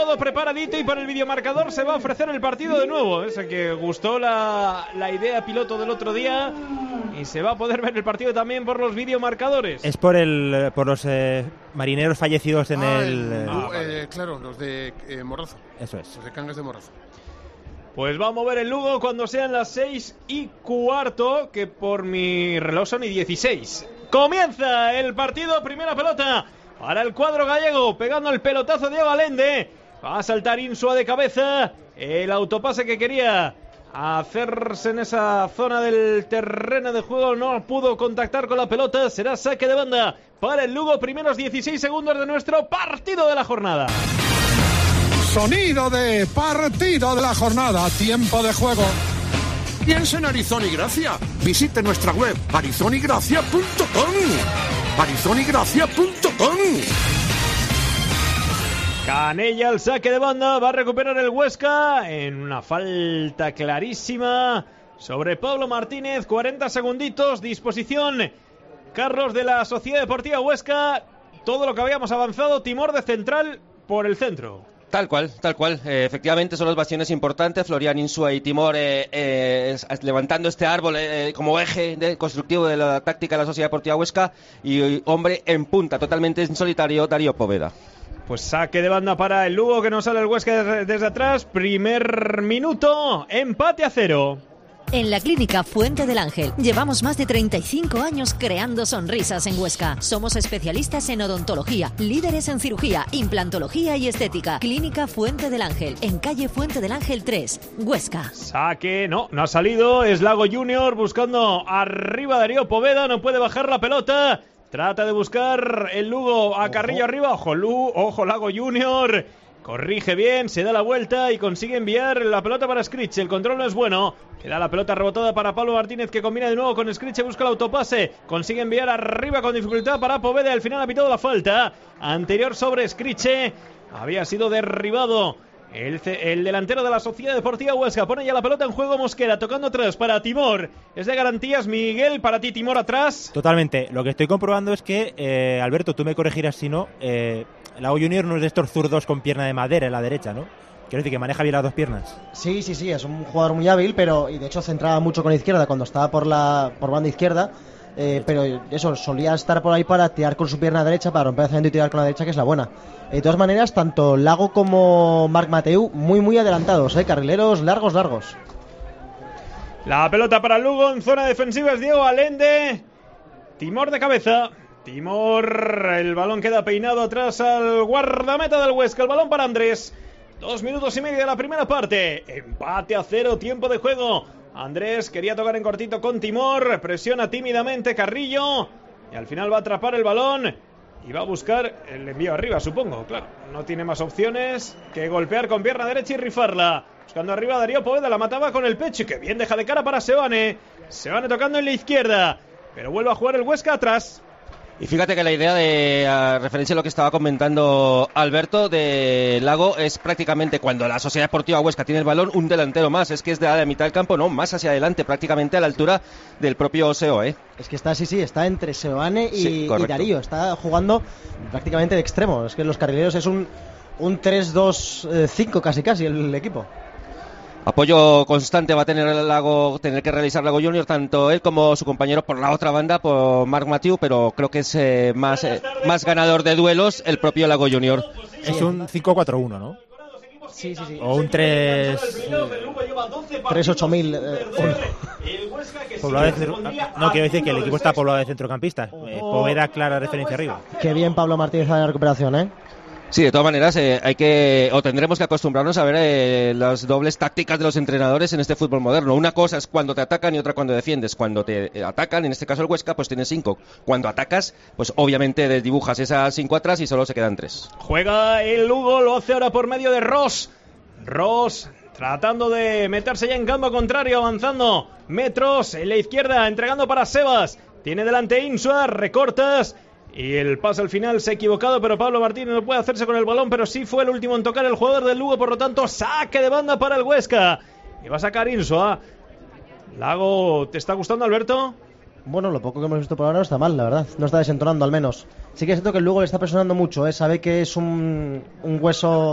Todo preparadito y para el videomarcador se va a ofrecer el partido de nuevo. Es que gustó la idea piloto del otro día y se va a poder ver el partido también por los videomarcadores. Es por los marineros fallecidos en claro, los de Morrazo. Eso es. Los de Cangas de Morrazo. Pues va a mover el Lugo cuando sean las 6:15, que por mi reloj son y 16. Comienza el partido, primera pelota para el cuadro gallego, pegando el pelotazo Diego Allende. Va a saltar Insua de cabeza. El autopase que quería hacerse en esa zona del terreno de juego no pudo contactar con la pelota. Será saque de banda para el Lugo. Primeros 16 segundos de nuestro partido de la jornada. Sonido de partido de la jornada. Tiempo de juego. Piensa en Arizona y Gracia. Visite nuestra web arizonigracia.com. arizonigracia.com. Canella al saque de banda, va a recuperar el Huesca en una falta clarísima sobre Pablo Martínez. 40 segunditos, disposición Carlos de la Sociedad Deportiva Huesca. Todo lo que habíamos avanzado, Timor de central por el centro. Tal cual. Efectivamente son los bastiones importantes. Florian Insua y Timor levantando este árbol como eje constructivo de la táctica de la Sociedad Deportiva Huesca. Y hombre en punta, totalmente en solitario, Darío Poveda. Pues saque de banda para el Lugo, que no sale el Huesca desde atrás. Primer minuto, empate a 0. En la Clínica Fuente del Ángel llevamos más de 35 años creando sonrisas en Huesca. Somos especialistas en odontología, líderes en cirugía, implantología y estética. Clínica Fuente del Ángel, en calle Fuente del Ángel 3, Huesca. Saque, no ha salido, es Lago Junior buscando arriba Darío Poveda, no puede bajar la pelota. Trata de buscar el Lugo a Carrillo arriba. Ojo Lago Junior. Corrige bien, se da la vuelta y consigue enviar la pelota para Scrich. El control no es bueno. Queda la pelota rebotada para Pablo Martínez, que combina de nuevo con Scrich, busca el autopase. Consigue enviar arriba con dificultad para Poveda. Al final ha pitado la falta anterior sobre Scrich. Había sido derribado el delantero de la Sociedad Deportiva Huesca. Pone ya la pelota en juego Mosquera, tocando atrás para Timor. Es de garantías, Miguel, para ti Timor atrás. Totalmente. Lo que estoy comprobando es que, Alberto, tú me corregirás si no, Lago Junior no es de estos zurdos con pierna de madera en la derecha, ¿no? Quiero decir que maneja bien las dos piernas. Sí, es un jugador muy hábil, y de hecho centraba mucho con la izquierda cuando estaba por banda izquierda. Pero eso, solía estar por ahí para tirar con su pierna derecha, para romper el centro y tirar con la derecha, que es la buena. De todas maneras, tanto Lago como Marc Mateu muy adelantados, carrileros largos. La pelota para Lugo en zona defensiva es Diego Allende. Timor de cabeza. Timor, el balón queda peinado atrás al guardameta del Huesca. El balón para Andrés. 2 minutos y medio de la primera parte. Empate a 0, tiempo de juego. Andrés quería tocar en cortito con Timor, presiona tímidamente Carrillo y al final va a atrapar el balón y va a buscar el envío arriba, supongo, claro. No tiene más opciones que golpear con pierna derecha y rifarla. Buscando arriba Darío Poveda, la mataba con el pecho y que bien deja de cara para Sebane. Sebane tocando en la izquierda, pero vuelve a jugar el Huesca atrás. Y fíjate que la idea de referencia a lo que estaba comentando Alberto de Lago es prácticamente cuando la Sociedad Deportiva Huesca tiene el balón, un delantero más. Es que es de la mitad del campo, no, más hacia adelante, prácticamente a la altura del propio Seo, ¿eh? Es que está entre Sebane y Darío. Está jugando prácticamente de extremo. Es que los carrileros es un 3-2-5 casi el equipo. Apoyo constante va a tener que realizar Lago Junior, tanto él como su compañero por la otra banda, por Marc Mateu, pero creo que es más ganador de duelos el propio Lago Junior. Es un 5-4-1, ¿no? Sí. O un 3-8-000. No, quiero decir que el equipo está poblado de centrocampistas. Poveda, clara referencia arriba. Qué bien Pablo Martínez en la recuperación, ¿eh? Sí, de todas maneras tendremos que acostumbrarnos a ver las dobles tácticas de los entrenadores en este fútbol moderno. Una cosa es cuando te atacan y otra cuando defiendes. Cuando te atacan, en este caso el Huesca, pues tienes 5. Cuando atacas, pues obviamente desdibujas esas 5 atrás y solo se quedan 3. Juega el Lugo, lo hace ahora por medio de Ross tratando de meterse ya en campo contrario, avanzando metros en la izquierda, entregando para Sebas. Tiene delante Insua, recortas. Y el pase al final se ha equivocado, pero Pablo Martínez no puede hacerse con el balón, pero sí fue el último en tocar el jugador del Lugo, por lo tanto saque de banda para el Huesca. Y va a sacar Insua. Lago, ¿te está gustando, Alberto? Bueno, lo poco que hemos visto por ahora no está mal, la verdad. No está desentonando al menos. Sí que siento que el Lugo le está presionando mucho, sabe que es un hueso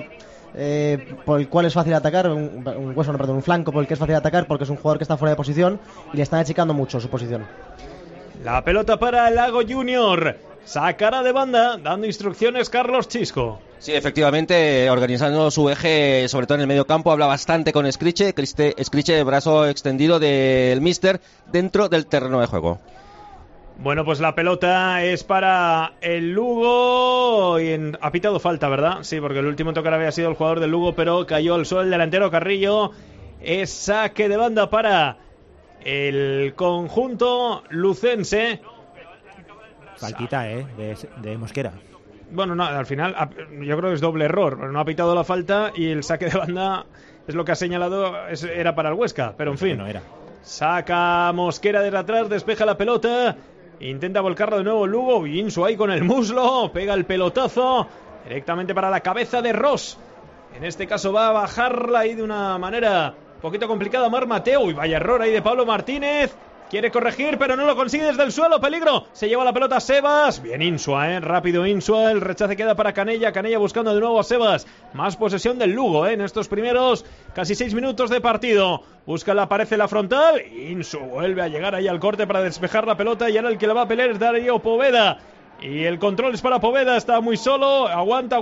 por el cual es fácil atacar, un flanco por el que es fácil atacar porque es un jugador que está fuera de posición y le están achicando mucho su posición. La pelota para el Lago Junior. Sacará de banda, dando instrucciones Carlos Chisco. Sí, efectivamente, organizando su eje, sobre todo en el medio campo, habla bastante con Scriche, brazo extendido del míster, dentro del terreno de juego. Bueno, pues la pelota es para el Lugo y ha pitado falta, ¿verdad? Sí, porque el último tocar había sido el jugador del Lugo, pero cayó al suelo el delantero Carrillo. Es saque de banda para el conjunto lucense. Faltita, de Mosquera. Bueno, no, al final yo creo que es doble error. No ha pitado la falta y el saque de banda es lo que ha señalado, era para el Huesca, pero en fin. No era. Saca Mosquera desde atrás, despeja la pelota, intenta volcarla de nuevo Lugo, Insu ahí con el muslo, pega el pelotazo directamente para la cabeza de Ross. En este caso va a bajarla ahí de una manera un poquito complicada Mar Mateo. Uy, vaya error ahí de Pablo Martínez. Quiere corregir, pero no lo consigue desde el suelo. Peligro. Se lleva la pelota Sebas. Bien Insua, rápido Insua. El rechace queda para Canella. Canella buscando de nuevo a Sebas. Más posesión del Lugo, en estos primeros casi 6 minutos de partido. Busca, le aparece la frontal. Insua vuelve a llegar ahí al corte para despejar la pelota. Y ahora el que la va a pelear es Darío Poveda. Y el control es para Poveda. Está muy solo. Aguanta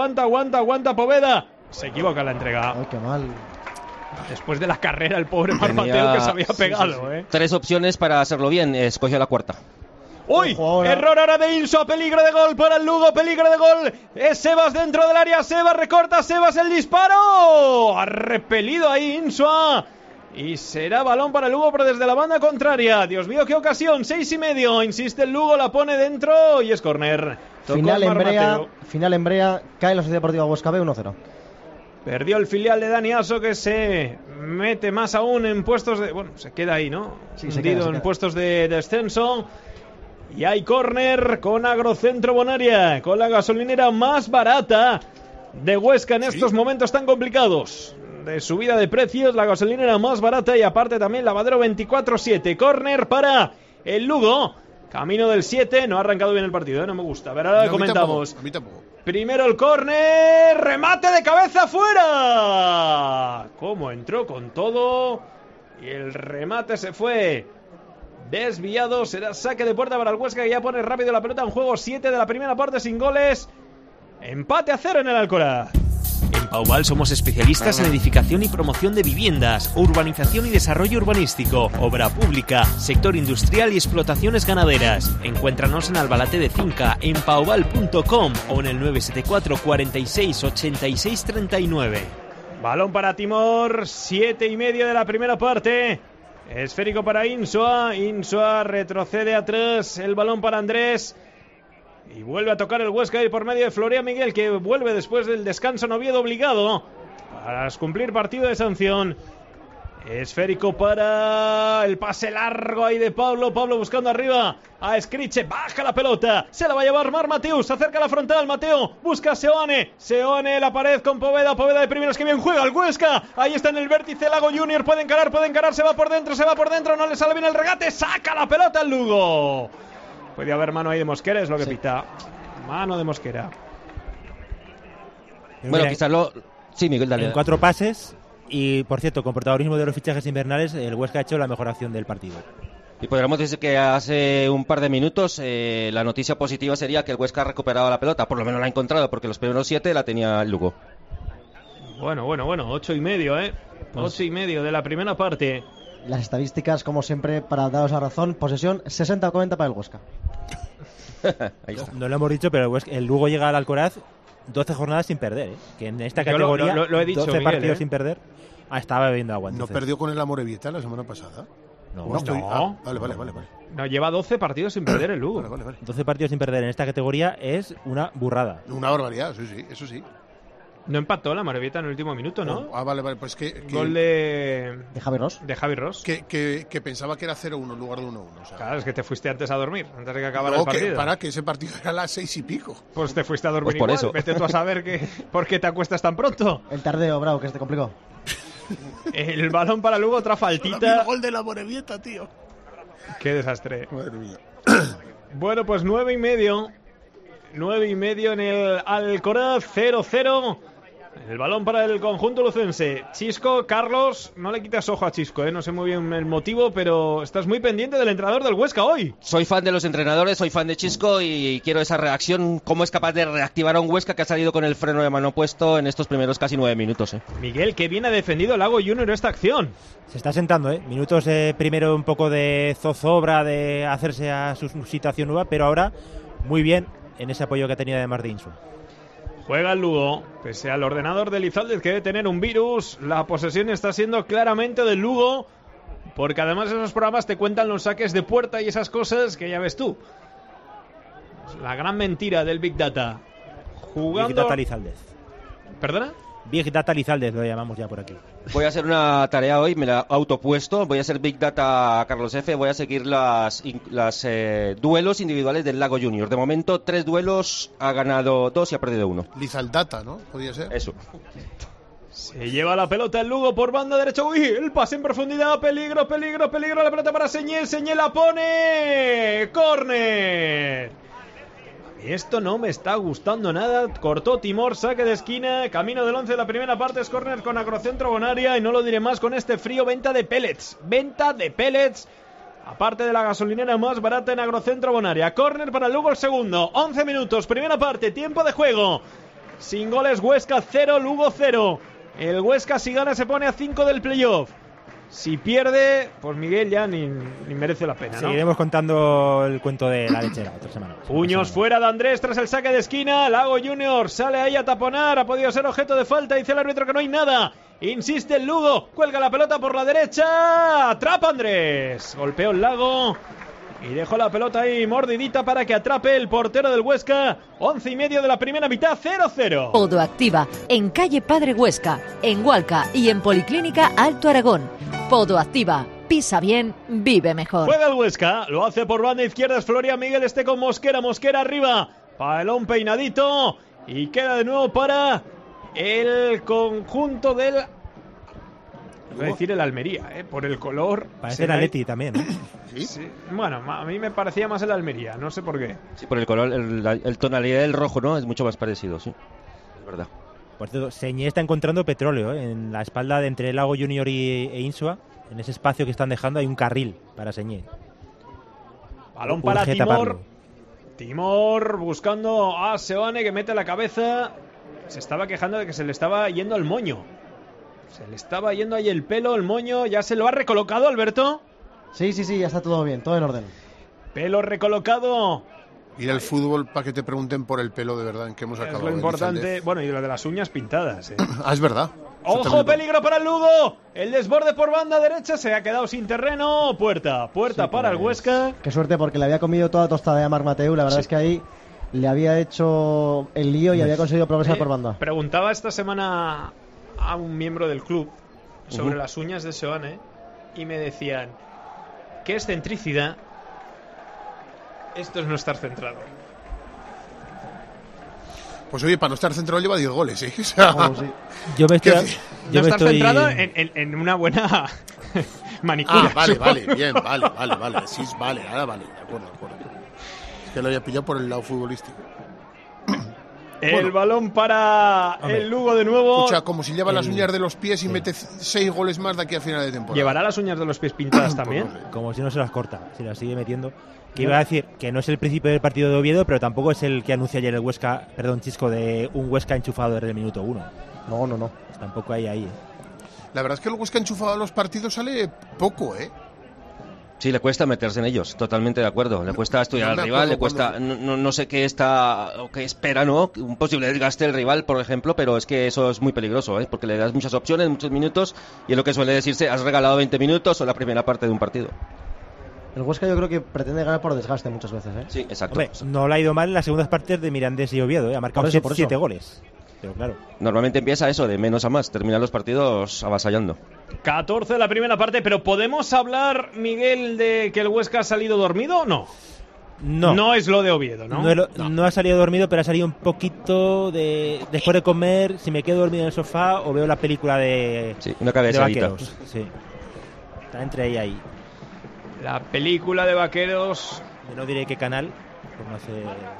Poveda. Se equivoca la entrega. Ay, qué mal. Después de la carrera, el pobre Mar Mateo que se había pegado. Sí. 3 opciones para hacerlo bien, escogió la cuarta. ¡Uy! Error ahora de Insua, peligro de gol para el Lugo, peligro de gol. Es Sebas dentro del área, Sebas recorta, Sebas el disparo. Ha repelido ahí Insua. Y será balón para el Lugo, pero desde la banda contraria. Dios mío, qué ocasión, 6,5. Insiste el Lugo, la pone dentro y es córner. Final en Brea, cae la Sociedad Deportiva Huesca B 1-0. Perdió el filial de Dani Aso, que se mete más aún en puestos de... Bueno, se queda ahí, ¿no? Sí, hundido en puestos de descenso. Y hay córner con Agrocentro Bonaria, con la gasolinera más barata de Huesca en estos momentos tan complicados. De subida de precios, la gasolinera más barata y aparte también lavadero 24/7. Córner para el Lugo. Camino del 7, no ha arrancado bien el partido, no me gusta. A ver, ahora comentamos. A mí tampoco. Primero el córner, remate de cabeza fuera. Cómo entró con todo y el remate se fue desviado. Será saque de puerta para el Huesca, que ya pone rápido la pelota en juego. 7 de la primera parte sin goles. Empate a 0 en el Alcoraz. En Pauval somos especialistas en edificación y promoción de viviendas, urbanización y desarrollo urbanístico, obra pública, sector industrial y explotaciones ganaderas. Encuéntranos en Albalate de Cinca, en pauval.com o en el 974 46 86 39. Balón para Timor, 7,5 de la primera parte. Esférico para Insua. Insua retrocede atrás. El balón para Andrés. Y vuelve a tocar el Huesca y por medio de Florian Miguel, que vuelve después del descanso en Oviedo obligado para cumplir partido de sanción. Esférico para el pase largo ahí de Pablo. Pablo buscando arriba a Scriche. Baja la pelota. Se la va a llevar Mar Mateus. Se acerca a la frontal. Mateo busca a Seoane. Seoane la pared con Poveda. Poveda de primeros, que bien juega el Huesca. Ahí está en el vértice Lago Junior. Puede encarar. Se va por dentro. No le sale bien el regate. Saca la pelota el Lugo. Puede haber mano ahí de Mosquera, es lo que pita. Mano de Mosquera. Bueno, quizás lo... Sí, Miguel, dale. En 4 pases y, por cierto, con protagonismo de los fichajes invernales, el Huesca ha hecho la mejor acción del partido. Y podríamos decir que hace un par de minutos la noticia positiva sería que el Huesca ha recuperado la pelota. Por lo menos la ha encontrado, porque los primeros 7 la tenía el Lugo. Bueno, 8,5, 8,5 de la primera parte. Las estadísticas, como siempre, para daros la razón. Posesión 60-40 para el Huesca. Ahí está. No lo hemos dicho, pero el Lugo llega al Alcoraz 12 jornadas sin perder, que en esta categoría lo he dicho, 12 Miguel, partidos sin perder. Estaba bebiendo agua. ¿No perdió con el Amorebieta la semana pasada? No. Vale. No, lleva 12 partidos sin perder el Lugo. Vale. 12 partidos sin perder en esta categoría es una burrada. Una barbaridad, sí, eso sí. No empató la Morevieta en el último minuto, ¿no? Vale, pues que gol de Javi Ross. De Javi Ross. Que pensaba que era 0-1 en lugar de 1-1. O sea, claro, es que te fuiste antes a dormir, antes de que acabara el partido. Que ese partido era a las 6 y pico. Pues te fuiste a dormir pues por igual. Eso. Vete tú a saber por qué te acuestas tan pronto. El tardeo, bravo, que se te complicó. El balón para Lugo, otra faltita. El gol de la Morevieta, tío. Qué desastre. Madre mía. Bueno, pues 9,5. 9,5 en el Alcoraz, 0-0. El balón para el conjunto lucense. Chisco, Carlos, no le quitas ojo a Chisco, no sé muy bien el motivo, pero estás muy pendiente del entrenador del Huesca hoy. Soy fan de los entrenadores, soy fan de Chisco y quiero esa reacción, cómo es capaz de reactivar a un Huesca que ha salido con el freno de mano puesto en estos primeros casi 9 minutos. Miguel, que bien ha defendido Lago Junior esta acción. Se está sentando, minutos primero un poco de zozobra, de hacerse a su situación nueva, pero ahora muy bien en ese apoyo que ha tenido además de Insua. Juega el Lugo, pese al ordenador de Lizaldes que debe tener un virus, la posesión está siendo claramente del Lugo, porque además esos programas te cuentan los saques de puerta y esas cosas que ya ves tú. La gran mentira del Big Data. Jugando... Big Data Lizaldes. ¿Perdona? Big Data Lizaldes lo llamamos ya por aquí. Voy a hacer una tarea hoy, me la he autopuesto. Voy a hacer Big Data Carlos F. Voy a seguir las duelos individuales del Lago Junior. De momento, 3 duelos, ha ganado 2 y ha perdido 1. Lizaldata, ¿no? Podría ser. Eso. Se lleva la pelota el Lugo por banda derecha. Uy, el pase en profundidad. Peligro, peligro, peligro. La pelota para Señé. Señé la pone. ¡Córner! Esto no me está gustando nada. Cortó Timor, saque de esquina. Camino del 11 de la primera parte. Es córner con agrocentro Bonaria. Y no lo diré más con este frío. Venta de pellets. Venta de pellets. Aparte de la gasolinera más barata en agrocentro Bonaria. Córner para el Lugo el segundo. 11 minutos. Primera parte. Tiempo de juego. Sin goles. Huesca 0. Lugo 0. El Huesca si gana se pone a 5 del playoff. Si pierde, pues Miguel ya ni merece la pena, ¿no? Seguiremos contando el cuento de la lechera otra semana. Puños fuera de Andrés tras el saque de esquina. Lago Junior sale ahí a taponar. Ha podido ser objeto de falta. Dice el árbitro que no hay nada. Insiste el Lugo. Cuelga la pelota por la derecha. Atrapa Andrés. Golpeó el Lago. Y dejó la pelota ahí mordidita para que atrape el portero del Huesca. 11:30 de la primera mitad, 0-0. Podoactiva, en calle Padre Huesca, en Hualca y en Policlínica Alto Aragón. Podoactiva, pisa bien, vive mejor. Juega el Huesca, lo hace por banda izquierda, es Florian Miguel, con Mosquera, Mosquera arriba. Balón peinadito y queda de nuevo para el conjunto del... Voy a decir el Almería, por el color. Parece el Atleti también, ¿no? ¿Sí? Bueno, a mí me parecía más el Almería, no sé por qué. Sí, por el color, el tonalidad del rojo, ¿no? Es mucho más parecido, sí. Es verdad. Por cierto, Señé está encontrando petróleo, en la espalda de entre Lago Junior e Insua. En ese espacio que están dejando hay un carril para Señé. Balón para Timor. Timor buscando a Seoane que mete la cabeza. Se estaba quejando de que se le estaba yendo el moño. Se le estaba yendo ahí el pelo, el moño. ¿Ya se lo ha recolocado, Alberto? Sí, ya está todo bien, todo en orden. Pelo recolocado. Ir al fútbol para que te pregunten por el pelo, de verdad, en que hemos acabado. Es lo importante. Bueno, y lo de las uñas pintadas. Ah, es verdad. ¡Ojo, peligro para el Lugo! El desborde por banda derecha se ha quedado sin terreno. Puerta sí, para el Huesca. Qué suerte, porque le había comido toda tostada a Marc Mateu. La verdad es que ahí le había hecho el lío y había conseguido progresar por banda. Preguntaba esta semana a un miembro del club sobre las uñas de Seoane y me decían: qué excentricidad, esto es no estar centrado. Pues oye, para no estar centrado lleva 10 goles, ¿eh? O sea, sí. Yo me estoy... No estar centrado en una buena manicura. Vale, bien, vale. Sí, vale, ahora vale, de acuerdo. Es que lo había pillado por el lado futbolístico. El balón para el Lugo de nuevo. Escucha, como si lleva las uñas de los pies y mete 6 goles más de aquí a final de temporada. ¿Llevará las uñas de los pies pintadas también? Pues no sé. Como si no se las corta, si las sigue metiendo. Que iba a decir que no es el principio del partido de Oviedo, pero tampoco es el que anuncia ayer el Huesca, Chisco, de un Huesca enchufado desde el minuto 1. No. Tampoco hay ahí. La verdad es que el Huesca enchufado a los partidos sale poco, ¿eh? Sí, le cuesta meterse en ellos, totalmente de acuerdo. Le cuesta estudiar al rival, le cuesta, no sé qué está o qué espera, ¿no? Un posible desgaste del rival, por ejemplo, pero es que eso es muy peligroso, ¿eh? Porque le das muchas opciones, muchos minutos, y es lo que suele decirse: has regalado 20 minutos o la primera parte de un partido. El Huesca yo creo que pretende ganar por desgaste muchas veces, ¿eh? Sí, exacto. Hombre, no le ha ido mal en las segundas partes de Mirandés y Oviedo, ¿eh? Ha marcado 7 goles. Pero claro. Normalmente empieza eso, de menos a más, terminan los partidos avasallando. 14 de la primera parte, pero ¿podemos hablar, Miguel, de que el Huesca ha salido dormido o no? No es lo de Oviedo, ¿no? No ha salido dormido, pero ha salido un poquito después de comer, si me quedo dormido en el sofá o veo la película de... Sí, una cabezadita. Vaqueros. Sí. Está entre ahí. La película de Vaqueros. No diré qué canal, por no hacer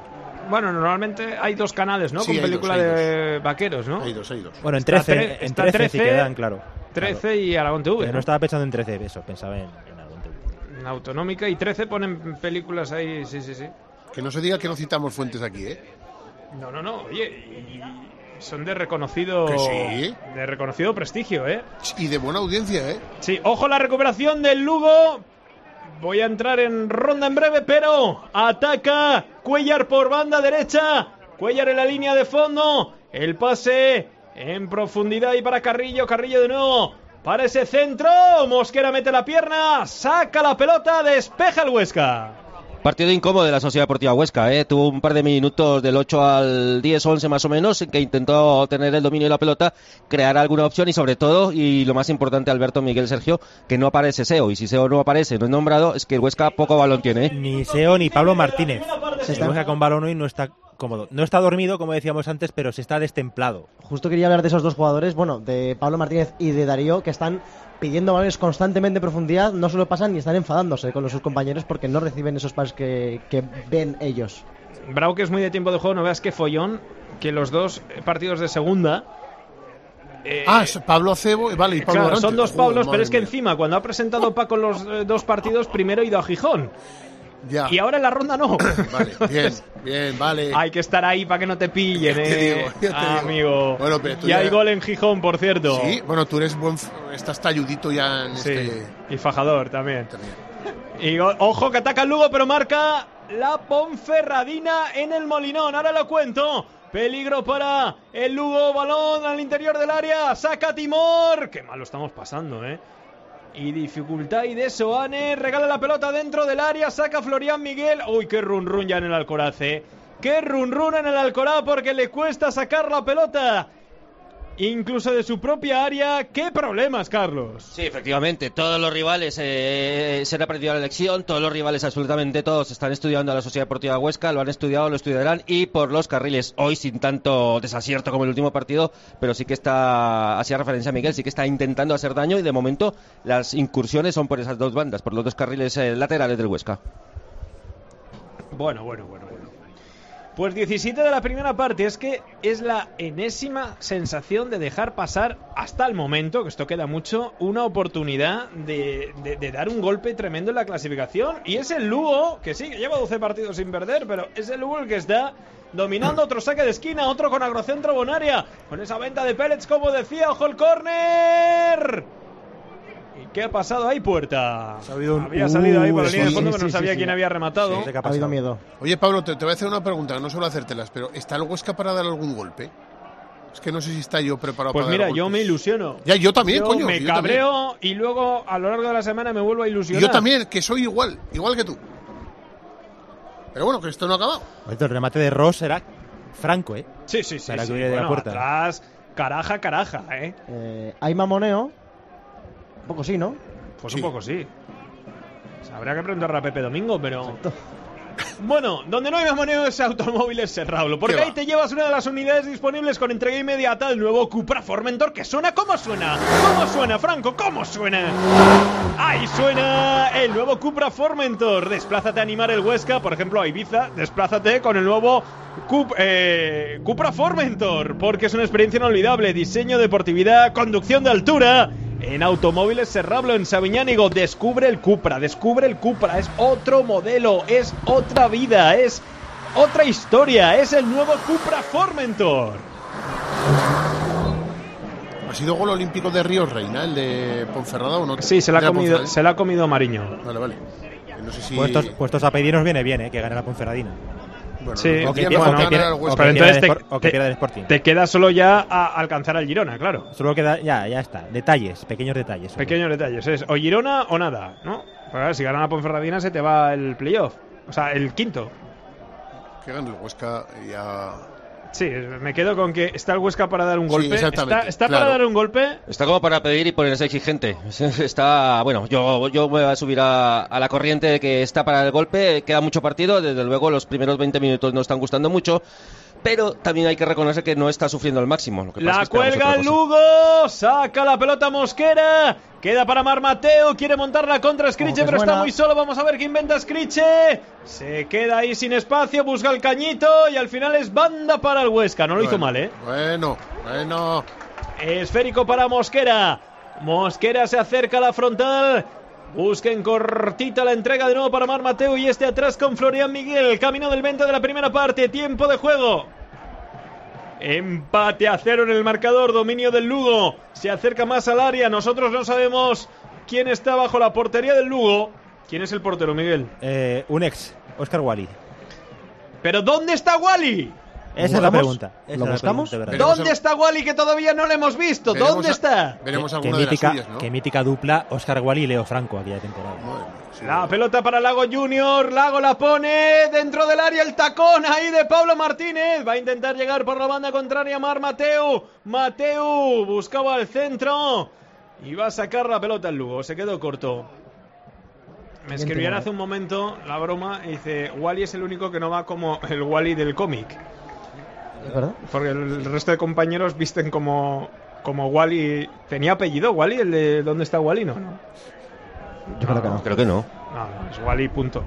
Bueno, normalmente hay 2 canales, ¿no? Sí, con hay película dos, hay de vaqueros, ¿no? Hay dos. Bueno, en Está 13, en está 13 sí quedan, claro. 13 y Aragón TV. No estaba pensando en 13, eso, pensaba en Aragón TV. En Autonómica y 13 ponen películas ahí, sí. Que no se diga que no citamos fuentes aquí, ¿eh? No, oye, y son de reconocido Que sí. de reconocido prestigio, ¿eh? Y de buena audiencia, ¿eh? Sí, ojo la recuperación del Lugo. Voy a entrar en ronda en breve, pero ataca Cuéllar por banda derecha. Cuéllar en la línea de fondo. El pase en profundidad y para Carrillo. Carrillo de nuevo para ese centro. Mosquera mete la pierna, saca la pelota, despeja el Huesca. Partido incómodo de la Sociedad Deportiva Huesca, tuvo un par de minutos del 8 al 10, 11 más o menos, en que intentó tener el dominio de la pelota, crear alguna opción y sobre todo, y lo más importante, Alberto, Miguel, Sergio, que no aparece Seo, y si Seo no aparece, no es nombrado, es que el Huesca poco balón tiene. Ni Seo ni Pablo Martínez. El Huesca con balón hoy no está cómodo. No está dormido, como decíamos antes, pero se está destemplado. Justo quería hablar de esos 2 jugadores, bueno, de Pablo Martínez y de Darío, que están pidiendo balones constantemente en profundidad, no solo pasan ni están enfadándose con sus compañeros porque no reciben esos pases que ven ellos. Bravo, que es muy de tiempo de juego, no veas qué follón, que los 2 partidos de segunda... es Pablo Acebo y Pablo claro, Durante. son 2 Pablos, pero es que mía. encima, cuando ha presentado Paco los 2 partidos, primero ha ido a Gijón. Ya. Y ahora en la ronda no. Vale, bien, vale. Hay que estar ahí para que no te pillen, Ya te digo. amigo. Bueno, pero tú ya hay gol en Gijón, por cierto. Sí, bueno, tú eres estás talludito ya en Sí, y fajador también. Y ojo que ataca el Lugo, pero marca la Ponferradina en el Molinón. Ahora lo cuento. Peligro para el Lugo, balón al interior del área, saca Timor. Qué mal lo estamos pasando, Y dificultad y de Soane, regala la pelota dentro del área, saca Florian Miguel. Uy, qué run ya en el Alcoraz, Qué run en el Alcoraz porque le cuesta sacar la pelota. Incluso de su propia área. ¡Qué problemas, Carlos! Sí, efectivamente, todos los rivales se han aprendido la lección, todos los rivales, absolutamente todos, están estudiando a la Sociedad Deportiva Huesca, lo han estudiado, lo estudiarán, y por los carriles, hoy sin tanto desacierto como el último partido, pero sí que está, hacía referencia a Miguel, sí que está intentando hacer daño, y de momento las incursiones son por esas 2 bandas, por los 2 carriles laterales del Huesca. Bueno. Pues 17 de la primera parte, es que es la enésima sensación de dejar pasar hasta el momento, que esto queda mucho, una oportunidad de dar un golpe tremendo en la clasificación. Y es el Lugo, que sí, que lleva 12 partidos sin perder, pero es el Lugo el que está dominando. Otro saque de esquina, otro con agrocentro Bonaria, con esa venta de Pérez, como decía, ojo el córner. ¿Y qué ha pasado ahí, Puerta? Había salido ahí por la línea de fondo, pero no sabía quién había rematado. Ha habido miedo. Oye, Pablo, te voy a hacer una pregunta, no suelo hacértelas, pero ¿está el Huesca para dar algún golpe? Es que no sé si está yo preparado pues para dar golpes. Pues mira, yo me ilusiono. Ya, yo también, coño. Me cabreo y luego a lo largo de la semana me vuelvo a ilusionar. Yo también, que soy igual que tú. Pero bueno, que esto no ha acabado. El remate de Ross era franco, Sí. Para que hubiera de la puerta. Atrás, caraja, hay mamoneo. Un poco sí, ¿no? Pues sí. Un poco sí. Habría que preguntarle a Pepe Domingo, pero... Exacto. Bueno, donde no hay mamoneo es Automóviles Serrablo, porque ahí te llevas una de las unidades disponibles con entrega inmediata del nuevo Cupra Formentor, que suena. ¿Cómo suena? ¿Cómo suena, Franco? ¿Cómo suena? Ahí suena el nuevo Cupra Formentor. Desplázate a animar el Huesca, por ejemplo a Ibiza, desplázate con el nuevo Cupra Formentor, porque es una experiencia inolvidable. Diseño, deportividad, conducción de altura. En Automóviles Serrablo, en Sabiñánigo, descubre el Cupra, es otro modelo, es otra vida, es otra historia, es el nuevo Cupra Formentor. ¿Ha sido gol olímpico de Ríos Reina, el de Ponferrada o no? Sí, se la ha comido Mariño. Vale. No sé si... Puestos a pedirnos viene bien, que gane la Ponferradina. Bueno, sí, o que pierda el Sporting. Te queda solo ya a alcanzar al Girona, claro. Solo queda, ya está. Pequeños detalles. Pequeños detalles, es o Girona o nada, ¿no? Pues a ver, si gana la Ponferradina se te va el playoff. O sea, el quinto. Que gane el Huesca ya... Sí, me quedo con que está el Huesca para dar un golpe. Sí, exactamente. Está para dar un golpe. Está como para pedir y ponerse exigente. Está, bueno, yo me voy a subir a la corriente de que está para el golpe. Queda mucho partido. Desde luego los primeros 20 minutos no están gustando mucho. pero también hay que reconocer que no está sufriendo al máximo. Lo que pasa La es que esperamos cuelga otra el cosa. Lugo, saca la pelota Mosquera, queda para Marc Mateu, quiere montar la contra Scriche, que pero suena. está muy solo, vamos a ver qué inventa Scriche, se queda ahí sin espacio, busca el cañito y al final es banda para el Huesca, no lo hizo mal, Bueno. Esférico para Mosquera, Mosquera se acerca a la frontal, busquen cortita la entrega de nuevo para Marc Mateu y este atrás con Florian Miguel, camino del 20 de la primera parte, tiempo de juego. Empate a 0 en el marcador, dominio del Lugo, se acerca más al área, nosotros no sabemos quién está bajo la portería del Lugo. ¿Quién es el portero, Miguel? Un ex, Óscar Wally. ¿Pero dónde está Wally? Esa es la pregunta. ¿Lo buscamos? ¿Dónde está Wally que todavía no lo hemos visto? ¿Dónde está? Veremos alguna de las suyas, ¿no? Qué mítica dupla Óscar Wally y Leo Franco aquella temporada. La pelota para Lago Junior, Lago la pone dentro del área, el tacón ahí de Pablo Martínez, va a intentar llegar por la banda contraria Marc Mateu, Mateu buscaba el centro y va a sacar la pelota el Lugo, se quedó corto. Me escribían hace un momento la broma y dice, Wally es el único que no va como el Wally del cómic. ¿Es verdad? Porque el resto de compañeros visten como Wally. ¿Tenía apellido Wally? ¿El de dónde está Wally? No. Yo creo que no. Creo que no. No, es Wally, punto.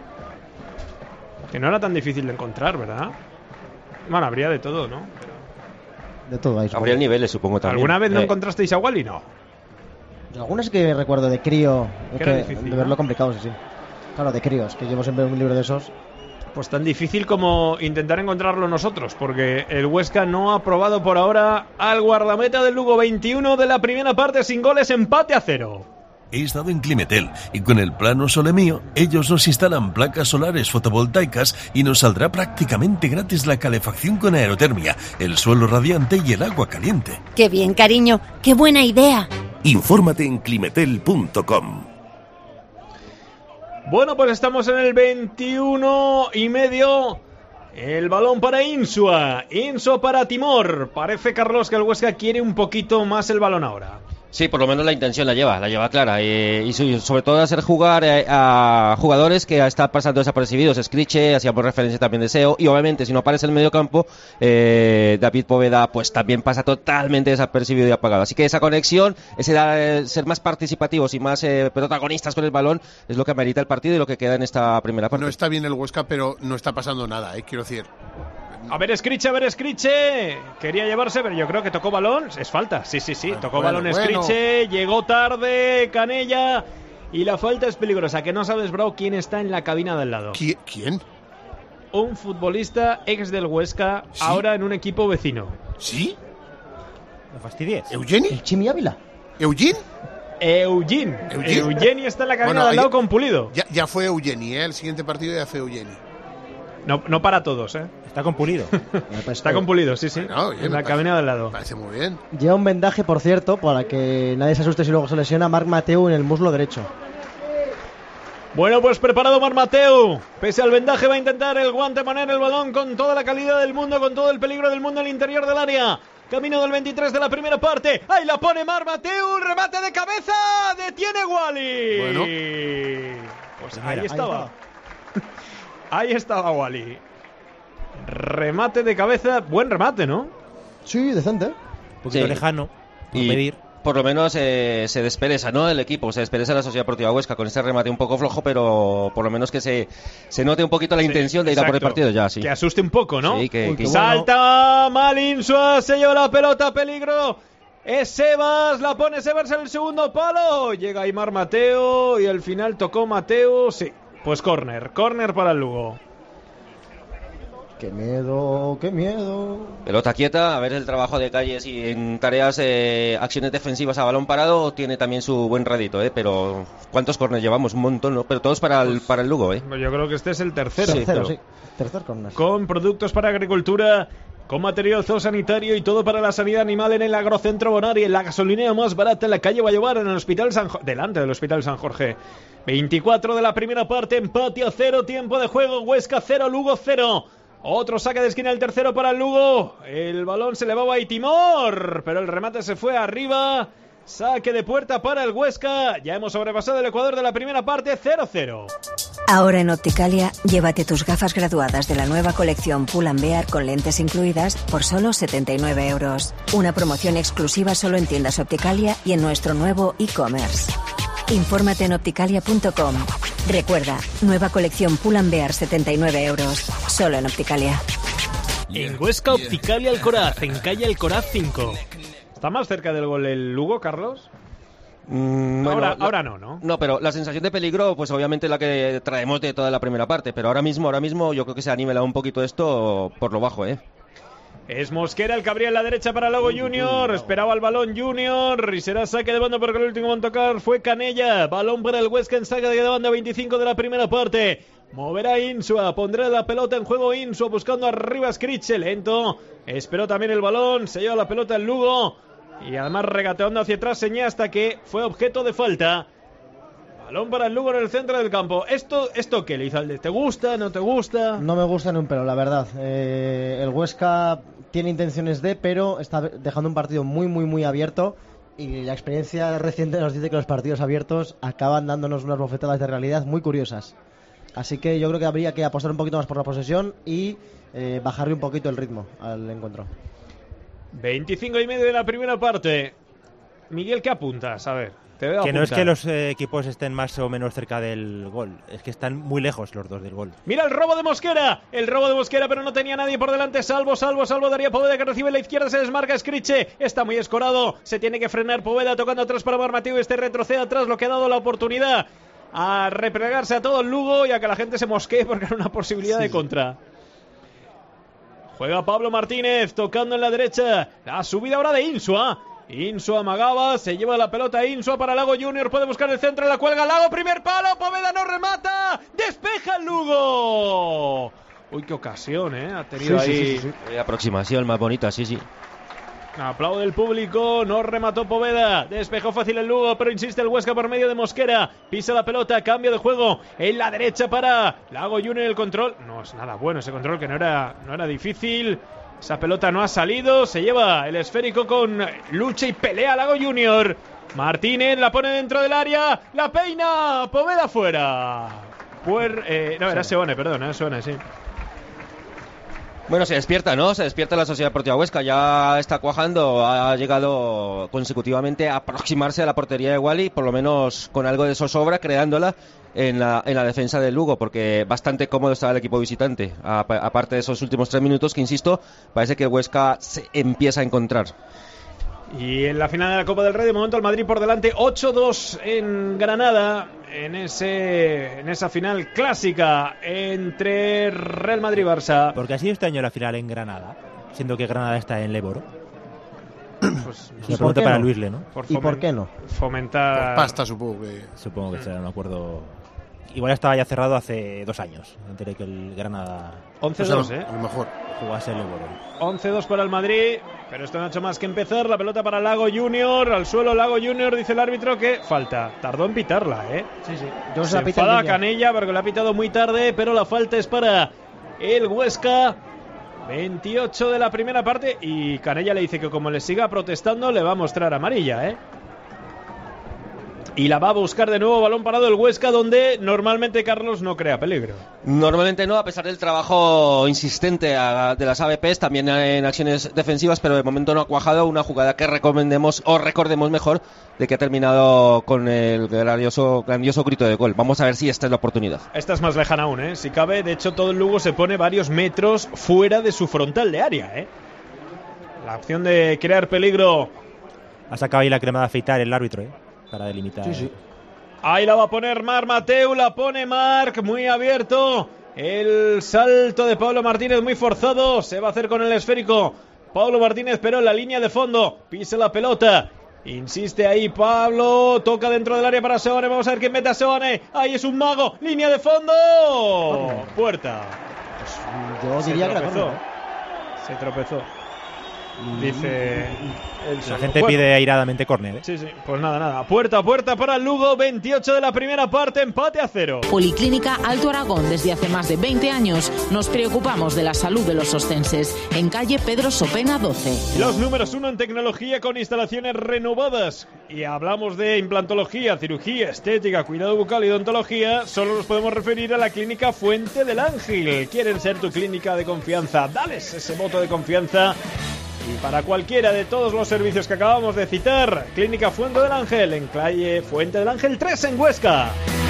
Que no era tan difícil de encontrar, ¿verdad? Bueno, habría de todo, ¿no? De todo ahí. Habría niveles, supongo, también. ¿Alguna vez no encontrasteis a Wally? No. Algunas que recuerdo de crío. Es Que era que difícil, de ¿no? verlo complicado, sí. Claro, de críos, que llevo siempre un libro de esos. Pues tan difícil como intentar encontrarlo nosotros, porque el Huesca no ha probado por ahora al guardameta del Lugo. 21 de la primera parte sin goles, empate a 0. He estado en Climetel y con el plano Sole Mío, ellos nos instalan placas solares fotovoltaicas y nos saldrá prácticamente gratis la calefacción con aerotermia, el suelo radiante y el agua caliente. ¡Qué bien, cariño! ¡Qué buena idea! Infórmate en climetel.com. Bueno, pues estamos en el 21 y medio. El balón para Insua. Insua para Timor. Parece, Carlos, que el Huesca quiere un poquito más el balón ahora. Sí, por lo menos la intención la lleva clara. Y sobre todo hacer jugar a jugadores que están pasando desapercibidos. Scriche, hacíamos referencia también de Seo. Y obviamente, si no aparece en el medio campo, David Poveda pues también pasa totalmente desapercibido y apagado. Así que esa conexión, ese ser más participativos y más protagonistas con el balón, es lo que amerita el partido y lo que queda en esta primera parte. No está bien el Huesca, pero no está pasando nada, quiero decir. A ver, Scriche. Quería llevarse, pero yo creo que tocó balón. Es falta. Sí. Tocó balón Scriche. Llegó tarde Canella. Y la falta es peligrosa. Que no sabes, bro, quién está en la cabina del lado. ¿Quién? Un futbolista ex del Huesca, ¿Sí? ahora en un equipo vecino. ¿Sí? No fastidies. ¿Eugeni? ¿El Chimi Ávila? ¿Eugene? Eugeni está en la cabina del lado con Pulido. Ya fue Eugeni, el siguiente partido ya fue Eugeni. No para todos, Está con Pulido. Está con Pulido, sí. Bueno, oye, en la cabina del lado. Parece muy bien. Lleva un vendaje, por cierto, para que nadie se asuste si luego se lesiona, Marc Mateu en el muslo derecho. Bueno, pues preparado Marc Mateu. Pese al vendaje va a intentar el guante poner el balón con toda la calidad del mundo, con todo el peligro del mundo al interior del área. Camino del 23 de la primera parte. Ahí la pone Marc Mateu. Remate de cabeza. Detiene Wally. Bueno. Pues ahí estaba. Ahí estaba Wally. Remate de cabeza. Buen remate, ¿no? Sí, decente. Un poquito lejano. Por pedir. Por lo menos se despereza, ¿no? El equipo, se despereza la Sociedad Deportiva Huesca con este remate un poco flojo, pero por lo menos que se note un poquito la intención de ir a por el partido ya, sí. Que asuste un poco, ¿no? Sí, que salta mal Insua, se lleva la pelota, peligro. Es Sebas, la pone Sebas en el segundo palo. Llega ahí Marc Mateu y al final tocó Mateu, sí. Pues córner para el Lugo. Qué miedo. Pelota quieta, a ver el trabajo de Calles y en tareas, acciones defensivas a balón parado tiene también su buen radito, pero ¿cuántos córners llevamos? Un montón, ¿no? Pero todos para el Lugo, Yo creo que este es el tercero. Sí. Tercer córner. Con productos para agricultura, con material zoosanitario y todo para la sanidad animal en el Agrocentro Bonari, en la gasolinera más barata en la calle Vallobar, en el Hospital delante del Hospital San Jorge. 24 de la primera parte, empate a 0, tiempo de juego, Huesca 0, Lugo 0. Otro saque de esquina, el tercero para el Lugo. El balón se elevaba a Timor, pero el remate se fue arriba Saque de puerta para el Huesca. Ya hemos sobrepasado el Ecuador de la primera parte, 0-0. Ahora en Opticalia, llévate tus gafas graduadas de la nueva colección Pull & Bear con lentes incluidas por solo 79 euros. Una promoción exclusiva solo en tiendas Opticalia y en nuestro nuevo e-commerce. Infórmate en opticalia.com. Recuerda, nueva colección Pull & Bear, 79 euros, solo en Opticalia. En Huesca, Opticalia Alcoraz, en calle Alcoraz 5. ¿Está más cerca del gol el Lugo, Carlos? Bueno, ahora no. No, pero la sensación de peligro, pues obviamente la que traemos de toda la primera parte. Pero ahora mismo yo creo que se ha nivelado un poquito esto por lo bajo, ¿eh? Es Mosquera el que abría en la derecha para Lago Junior. Esperaba el balón Junior y será saque de banda porque el último en tocar fue Canella. Balón para el Huesca en saque de banda, 25 de la primera parte. Moverá Insua, pondrá la pelota en juego Insua buscando arriba a Scriche, lento. Esperó también el balón, se lleva la pelota el Lugo. Y además regateando hacia atrás Señá hasta que fue objeto de falta. Balón para el Lugo en el centro del campo. ¿Esto qué, Lizalde? ¿Te gusta? ¿No te gusta? No me gusta ni un pelo, la verdad. El Huesca tiene intenciones pero está dejando un partido muy, muy, muy abierto. Y la experiencia reciente nos dice que los partidos abiertos acaban dándonos unas bofetadas de realidad muy curiosas. Así que yo creo que habría que apostar un poquito más por la posesión y bajarle un poquito el ritmo al encuentro. 25 y medio de la primera parte. Miguel, ¿qué apuntas? A ver, te veo que apuntar. no es que los equipos estén más o menos cerca del gol, es que están muy lejos los dos del gol. Mira el robo de Mosquera, pero no tenía nadie por delante, salvo Darío Poveda que recibe en la izquierda, se desmarca Scriche, está muy escorado, se tiene que frenar Poveda tocando atrás para Mateu, retrocede atrás, lo que ha dado la oportunidad a replegarse a todo el Lugo y a que la gente se mosquee porque era una posibilidad de contra. Juega Pablo Martínez tocando en la derecha, la subida ahora de Insua amagaba, se lleva la pelota Insua para Lago Junior, puede buscar el centro, la cuelga Lago, primer palo, Poveda no remata, despeja el Lugo. Uy, qué ocasión, ha tenido ahí. Sí. Aproximación más bonita, sí. Aplaude el público, no remató Poveda, despejó fácil el Lugo, pero insiste el Huesca por medio de Mosquera, pisa la pelota, cambio de juego en la derecha para Lago Junior, el control, no es nada bueno ese control que no era difícil, esa pelota no ha salido, se lleva el esférico con lucha y pelea Lago Junior, Martínez la pone dentro del área, la peina, Poveda fuera, era Seone, perdón, era Seone, sí. Bueno, se despierta, ¿no? Se despierta la Sociedad Deportiva Huesca, ya está cuajando, ha llegado consecutivamente a aproximarse a la portería de Wally, por lo menos con algo de zozobra, creándola en la defensa del Lugo, porque bastante cómodo estaba el equipo visitante, aparte de esos últimos 3 minutos que, insisto, parece que el Huesca se empieza a encontrar. Y en la final de la Copa del Rey, de momento el Madrid por delante, 8-2 en Granada, en esa final clásica entre Real Madrid y Barça. Porque ha sido este año la final en Granada, siendo que Granada está en Leboro. Pues una pregunta para Luisle, ¿no? ¿Y por qué no? Fomentar... Por pasta, supongo que... Supongo que será, no me acuerdo... Igual estaba ya cerrado hace 2 años, antes de que el Granada... 11-2, a lo mejor. Jugase el Leboro. 11-2 para el Madrid, pero esto no ha hecho más que empezar. La pelota para Lago Junior, al suelo Lago Junior, dice el árbitro que falta. Tardó en pitarla, Sí. Se enfada a Canella porque lo ha pitado muy tarde, pero la falta es para el Huesca. 28 de la primera parte y Canella le dice que como le siga protestando le va a mostrar amarilla, Y la va a buscar de nuevo, balón parado el Huesca, donde normalmente Carlos no crea peligro. Normalmente no, a pesar del trabajo insistente de las AVPs, también en acciones defensivas, pero de momento no ha cuajado una jugada que recordemos mejor, de que ha terminado con el grandioso grito de gol. Vamos a ver si esta es la oportunidad. Esta es más lejana aún, Si cabe, de hecho todo el Lugo se pone varios metros fuera de su frontal de área, La opción de crear peligro. Ha sacado ahí la crema de afeitar el árbitro, para delimitar. Sí. Ahí la va a poner Mateu, la pone Marc, muy abierto. El salto de Pablo Martínez muy forzado, se va a hacer con el esférico. Pablo Martínez, pero en la línea de fondo, pisa la pelota. Insiste ahí Pablo, toca dentro del área para Seone, vamos a ver quién mete a Seone. Ahí es un mago, línea de fondo. Puerta. Pues yo diría que era córner. Se tropezó. dice el La gente pide airadamente córner, ¿eh? Sí, pues nada. Puerta a puerta para el Lugo, 28 de la primera parte, empate a 0. Policlínica Alto Aragón. Desde hace más de 20 años nos preocupamos de la salud de los ostenses. En calle Pedro Sopena 12. Los números 1 en tecnología con instalaciones renovadas. Y hablamos de implantología, cirugía, estética, cuidado bucal y odontología. Solo nos podemos referir a la clínica Fuente del Ángel. ¿Quieren ser tu clínica de confianza? Dales ese voto de confianza. Y para cualquiera de todos los servicios que acabamos de citar, Clínica Fuente del Ángel, en calle Fuente del Ángel 3 en Huesca.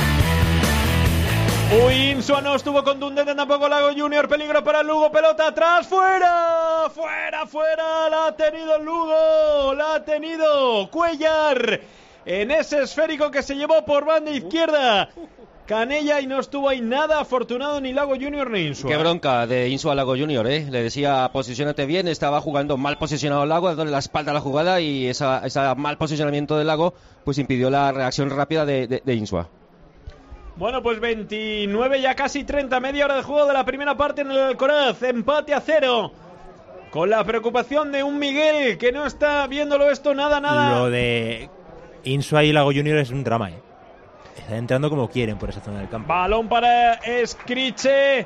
Insua no estuvo contundente tampoco Lago Junior, peligro para el Lugo, pelota atrás, fuera, la ha tenido el Lugo, la ha tenido Cuellar en ese esférico que se llevó por banda izquierda. Canella, y no estuvo ahí nada afortunado ni Lago Junior ni Insua. Qué bronca de Insua a Lago Junior, ¿eh? Le decía, posiciónate bien, estaba jugando mal posicionado el Lago, dándole la espalda a la jugada, y ese mal posicionamiento del Lago pues impidió la reacción rápida de Insua. Bueno, pues 29, ya casi 30, media hora de juego de la primera parte en el Alcoraz, empate a 0. Con la preocupación de un Miguel que no está viéndolo esto nada. Lo de Insua y Lago Junior es un drama, ¿eh? Están entrando como quieren por esa zona del campo. Balón para Escriche.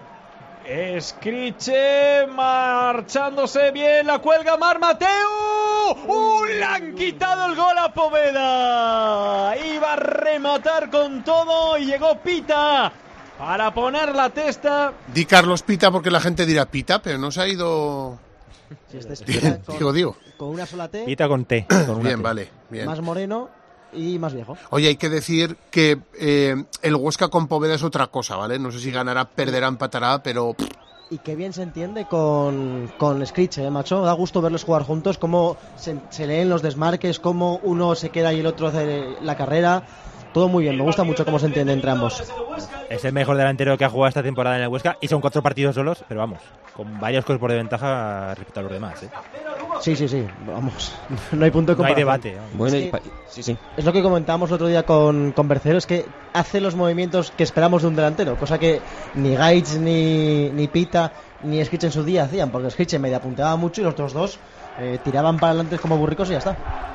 Marchándose bien, la cuelga Mar Mateu. Le han quitado el gol a Poveda. Iba a rematar con todo y llegó Pita para poner la testa. Di Carlos Pita porque la gente dirá Pita, pero no se ha ido... Si este es Pita con una sola T. Pita con T. Con bien, T. vale. Bien. Más moreno y más viejo. Oye, hay que decir que el Huesca con Poveda es otra cosa, ¿vale? No sé si ganará, perderá, empatará, pero... Y qué bien se entiende con Scriche, macho. Da gusto verlos jugar juntos, cómo se leen los desmarques, cómo uno se queda y el otro hace la carrera. Todo muy bien, me gusta mucho cómo se entiende entre ambos. Es el mejor delantero que ha jugado esta temporada en el Huesca, y son 4 partidos solos, pero vamos, con varios cuerpos de ventaja respecto a los demás, ¿eh? Sí, vamos, no hay punto de comparación. No hay debate. Bueno, sí. Es lo que comentábamos el otro día con Bercero, es que hace los movimientos que esperamos de un delantero, cosa que ni Gaich, ni Pita, ni Scriche en su día hacían, porque Scriche media apuntaba mucho y los otros dos tiraban para adelante como burricos y ya está.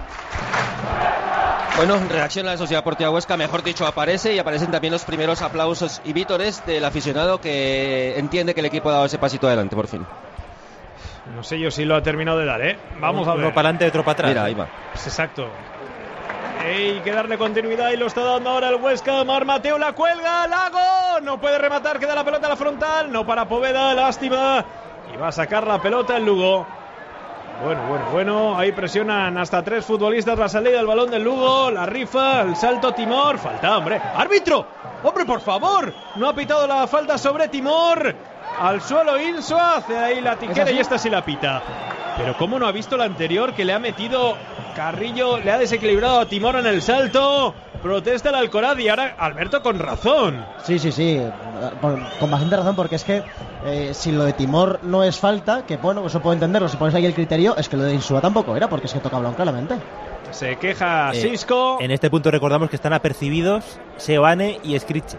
Bueno, reacciona la Sociedad Deportiva Huesca, mejor dicho, aparece, y aparecen también los primeros aplausos y vítores del aficionado que entiende que el equipo ha dado ese pasito adelante, por fin. No sé yo si lo ha terminado de dar, ¿eh? Vamos a ver. Uno para adelante, otro para atrás. Mira, ahí va. Pues exacto. Hay que darle continuidad y lo está dando ahora el Huesca. Mar Mateu la cuelga, Lago no puede rematar, queda la pelota a la frontal, no para Poveda, lástima. Y va a sacar la pelota el Lugo. Bueno, ahí presionan hasta 3 futbolistas la salida del balón del Lugo, la rifa, el salto Timor, falta, hombre. ¡Árbitro! ¡Hombre, por favor! No ha pitado la falta sobre Timor. Al suelo Insua, hace ahí la tijera y esta sí la pita. Pero ¿cómo no ha visto la anterior que le ha metido Carrillo, le ha desequilibrado a Timor en el salto? Protesta el Alcoraz y ahora Alberto con razón. Sí, con bastante razón, porque es que si lo de Timor no es falta, que bueno, eso puedo entenderlo, si pones ahí el criterio, es que lo de Insua tampoco era, porque es que toca balón claramente. Se queja Sisco. En este punto recordamos que están apercibidos Seoane y Scriche.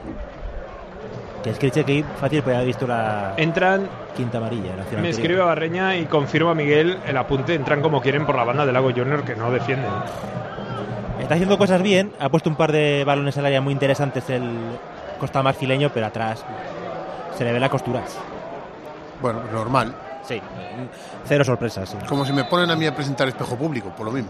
Que Scriche que fácil puede haber visto la quinta amarilla. Me escribe Barreña y confirma Miguel el apunte, entran como quieren por la banda de Lago Junior, que no defienden. Está haciendo cosas bien, ha puesto un par de balones al área muy interesantes el Costa Marfileño, pero atrás se le ve las costuras. Bueno, normal. Sí, 0 sorpresas. Sí. Como si me ponen a mí a presentar espejo público, por lo mismo.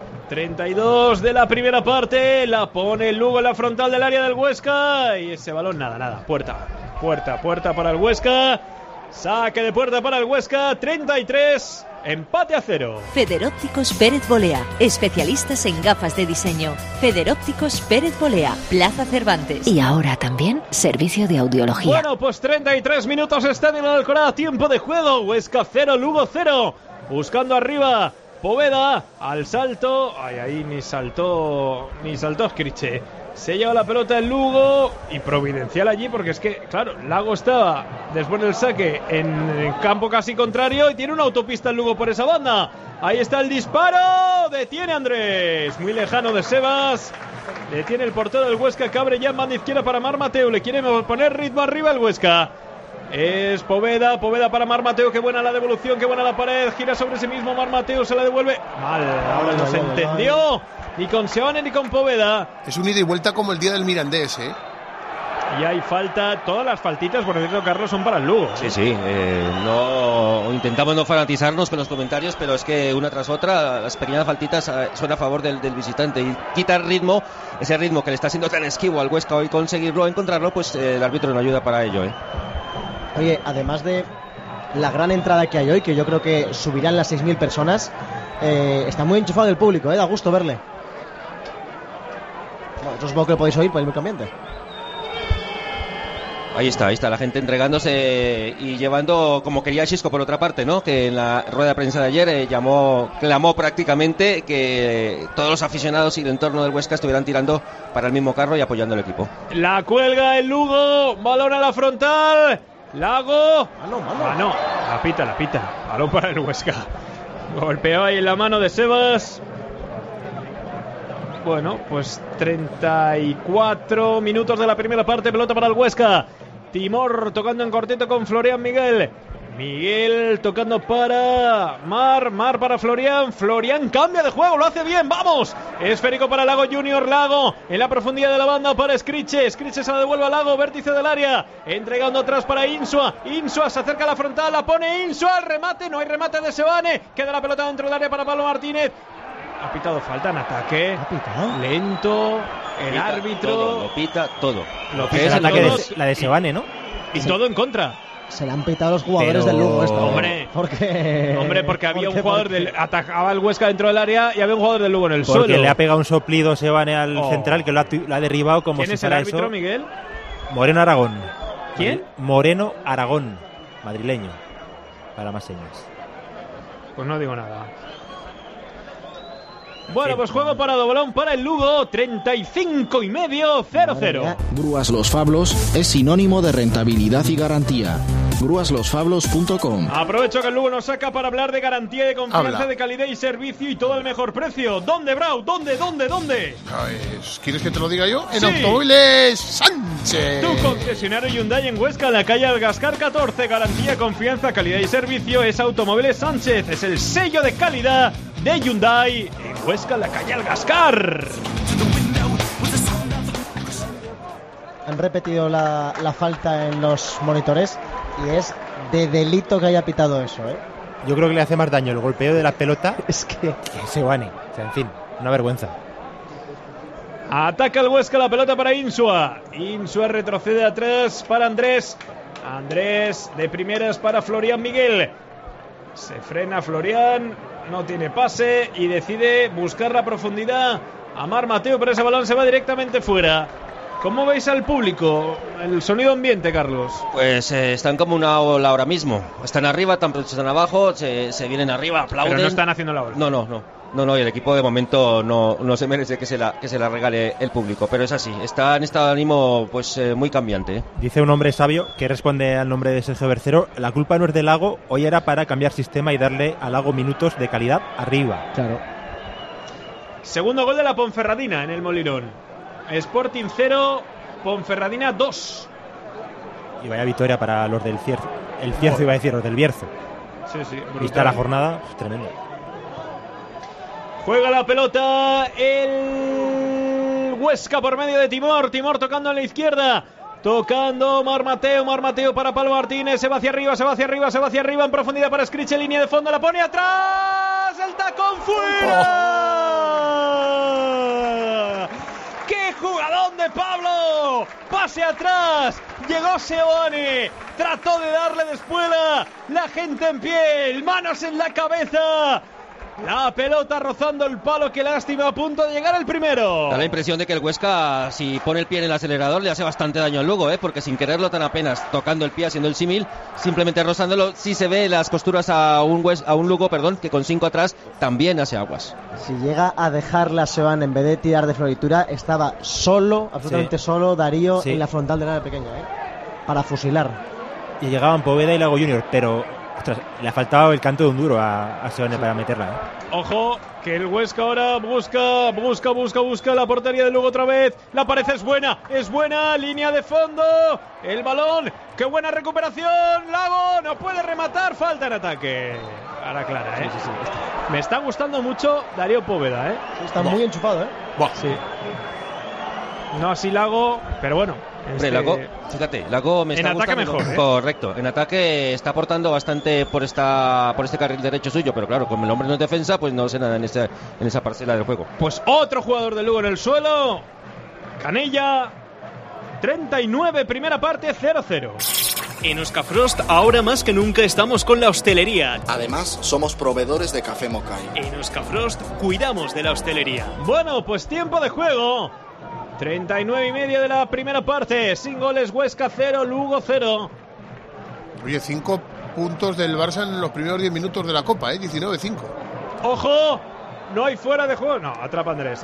32 de la primera parte, la pone el Lugo en la frontal del área del Huesca y ese balón nada, puerta para el Huesca, saque de puerta para el Huesca, 33, empate a 0. Federópticos Pérez Bolea, especialistas en gafas de diseño. Federópticos Pérez Bolea, Plaza Cervantes. Y ahora también servicio de audiología. Bueno, pues 33 minutos está en el Alcoraz, tiempo de juego, Huesca 0, Lugo 0, buscando arriba Poveda, al salto, ahí ni saltó Scriche. Se lleva la pelota el Lugo y providencial allí, porque es que, claro, Lago estaba después del saque en campo casi contrario y tiene una autopista el Lugo por esa banda. Ahí está el disparo, detiene Andrés, muy lejano de Sebas. Detiene el portero del Huesca, que abre ya en banda izquierda para Mar Mateu, le quiere poner ritmo arriba el Huesca. Es Poveda para Mar Mateo, qué buena la devolución, qué buena la pared, gira sobre sí mismo Mar Mateo, se la devuelve mal, ahora no se entendió ni con Seoane ni con Poveda. Es un ida y vuelta como el día del Mirandés, ¿eh? Y hay falta, todas las faltitas, por decirlo, Carlos, son para el Lugo. Sí, no intentamos no fanatizarnos con los comentarios, pero es que una tras otra las pequeñas faltitas son a favor del visitante y quita el ritmo, ese ritmo que le está siendo tan esquivo al Huesca hoy conseguirlo, encontrarlo, pues el árbitro no ayuda para ello, ¿eh? Oye, además de la gran entrada que hay hoy, que yo creo que subirán las 6.000 personas, está muy enchufado el público, da gusto verle. Bueno, eso supongo que lo podéis oír por el medio ambiente. Ahí está la gente entregándose y llevando, como quería Xisco por otra parte, ¿no? Que en la rueda de prensa de ayer clamó prácticamente que todos los aficionados y el entorno del Huesca estuvieran tirando para el mismo carro y apoyando al equipo. La cuelga el Lugo, balón a la frontal, Lago. Mano. La pita. Balón para el Huesca. Golpeó ahí en la mano de Sebas. Bueno, pues 34 minutos de la primera parte, pelota para el Huesca. Timor tocando en cortito con Florian Miguel. Miguel tocando para Mar para Florian. Florian cambia de juego, lo hace bien, ¡vamos! Esférico para Lago Junior, Lago en la profundidad de la banda para Skriche. Skriche se la devuelve a Lago, vértice del área. Entregando atrás para Insua. Insua se acerca a la frontal, la pone Insua, el remate, no hay remate de Seoane. Queda la pelota dentro del área para Pablo Martínez. Ha pitado falta en ataque. Lento. El árbitro. Lo pita todo. Lo que es el ataque la de Seoane, ¿no? Y todo en contra. Se le han pitado los jugadores del Lugo esto. Hombre, porque había un jugador atacaba el Huesca dentro del área y había un jugador del Lugo en el suelo. Porque le ha pegado un soplido Seoane al central que lo ha derribado como si fuera eso. ¿Quién es el árbitro, Miguel? Moreno Aragón. ¿Quién? Moreno Aragón, madrileño. Para más señas. Pues no digo nada. Bueno, pues juego parado, balón para el Lugo, 35 y medio, 0-0. Grúas Los Fablos es sinónimo de rentabilidad y garantía. Grúaslosfablos.com. Aprovecho que el Lugo nos saca para hablar de garantía, de confianza, de calidad y servicio y todo al mejor precio. ¿Dónde, Brau? ¿Dónde? ¿Quieres que te lo diga yo? En Automóviles Sánchez. Tu concesionario Hyundai en Huesca, en la calle Algascar 14. Garantía, confianza, calidad y servicio es Automóviles Sánchez. Es el sello de calidad de Hyundai en Huesca, en la calle Algascar. Han repetido la falta en los monitores y es de delito que haya pitado eso, ¿eh? Yo creo que le hace más daño el golpeo de la pelota es que Seoane. O sea, en fin, una vergüenza. Ataca el Huesca, la pelota para Insua. Insua retrocede atrás para Andrés. Andrés de primeras para Florian Miguel. Se frena Florian, no tiene pase y decide buscar la profundidad a Mar Mateo, pero ese balón se va directamente fuera. ¿Cómo veis al público? El sonido ambiente, Carlos. Pues están como una ola ahora mismo. Están arriba, están abajo, se vienen arriba, aplauden. Pero no están haciendo la ola. No, y el equipo de momento no se merece que se la regale el público, pero es así, está en estado de ánimo pues muy cambiante. Dice un hombre sabio que responde al nombre de Sergio Bercero: la culpa no es del Lago, hoy era para cambiar sistema y darle al Lago minutos de calidad arriba. Claro. Segundo gol de la Ponferradina en el Molinón. Sporting 0, Ponferradina 2. Y vaya victoria para los del Cierzo. El Cierzo iba a decir, los del Bierzo. Sí, brutal. Vista la jornada, pues, tremenda. Juega la pelota el Huesca por medio de Timor. Timor tocando en la izquierda. Tocando Mar Mateo para Pablo Martínez. Se va hacia arriba en profundidad para Skriche. Línea de fondo, la pone atrás. El tacón fuera. ¡Qué jugadón de Pablo! Pase atrás. Llegó Seoane. Trató de darle de espuela. La gente en pie. Manos en la cabeza. La pelota rozando el palo, qué lástima, a punto de llegar el primero. Da la impresión de que el Huesca, si pone el pie en el acelerador, le hace bastante daño al Lugo, porque sin quererlo tan apenas tocando el pie, haciendo el símil, simplemente rozándolo, sí se ve las costuras a un Lugo, que con 5 atrás también hace aguas. Si llega a dejar la Seoane en vez de tirar de floritura, estaba solo, absolutamente solo, Darío en la frontal del área pequeña, para fusilar. Y llegaban Poveda y Lago Junior, pero Ostras, le ha faltado el canto de un duro a Seone para meterla, ¿eh? Ojo, que el Huesca ahora busca la portería de Lugo otra vez. La pared es buena, línea de fondo. El balón, qué buena recuperación. Lago, no puede rematar, falta en ataque. Ahora clara, ¿eh? Sí. Me está gustando mucho Darío Poveda, ¿eh? Está muy enchufado, ¿eh? Sí. No así Lago, pero bueno. Lago, fíjate, Lago me está gustando. En ataque mejor, ¿eh? Correcto, en ataque está aportando bastante por este carril derecho suyo, pero claro, como el hombre no es defensa, pues no sé nada en esa parcela del juego. Pues otro jugador del Lugo en el suelo. Canella. 39, primera parte, 0-0. En Euskafrost, ahora más que nunca estamos con la hostelería. Además, somos proveedores de café Mokai. En Euskafrost, cuidamos de la hostelería. Bueno, pues tiempo de juego. 39:30 de la primera parte. Sin goles, Huesca 0, Lugo 0. Oye, 5 puntos del Barça en los primeros 10 minutos de la Copa, 19-5. ¡Ojo! No hay fuera de juego. No, atrapa Andrés.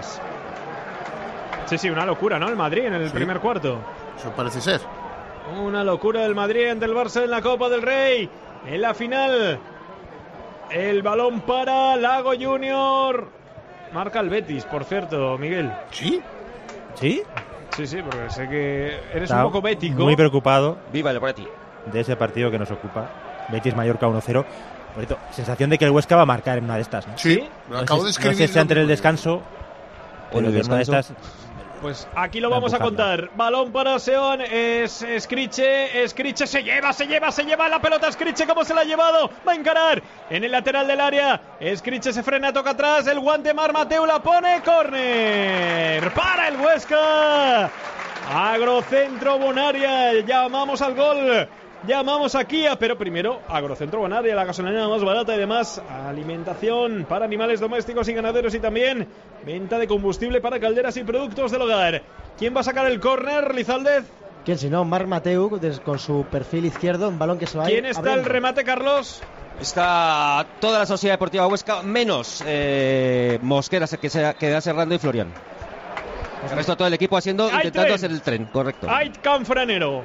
Sí, una locura, ¿no? El Madrid en el primer cuarto. Eso parece ser. Una locura del Madrid ante el Barça en la Copa del Rey. En la final. El balón para Lago Junior. Marca el Betis, por cierto, Miguel. ¿Sí? ¿Sí? Sí, porque sé que eres Está un poco bético. Muy preocupado. Viva el Betis. De ese partido que nos ocupa. Betis Mallorca 1-0. Bonito. Sensación de que el Huesca va a marcar en una de estas, ¿no? Sí, lo acabo de escribir. No sé si entre el descanso o en una de estas. Pues aquí lo vamos a contar. Balón para Seón. Es Escriche se lleva la pelota. Escriche, ¿cómo se la ha llevado? Va a encarar en el lateral del área. Escriche se frena, toca atrás. El guante Mar Mateu la pone. Córner para el Huesca. Agrocentro Bonaria. Llamamos al gol. Llamamos a Kia, pero primero Agrocentro Bonaria, la gasolina más barata y demás alimentación para animales domésticos y ganaderos y también venta de combustible para calderas y productos del hogar. ¿Quién va a sacar el córner, Lizaldez? ¿Quién si no? Marc Mateu con su perfil izquierdo, un balón que se va a ir. ¿Quién está abriendo el remate, Carlos? Está toda la Sociedad Deportiva Huesca, menos Mosquera, que queda cerrando, y Florian. El resto todo el equipo intentando hacer el tren, correcto. Hay canfranero.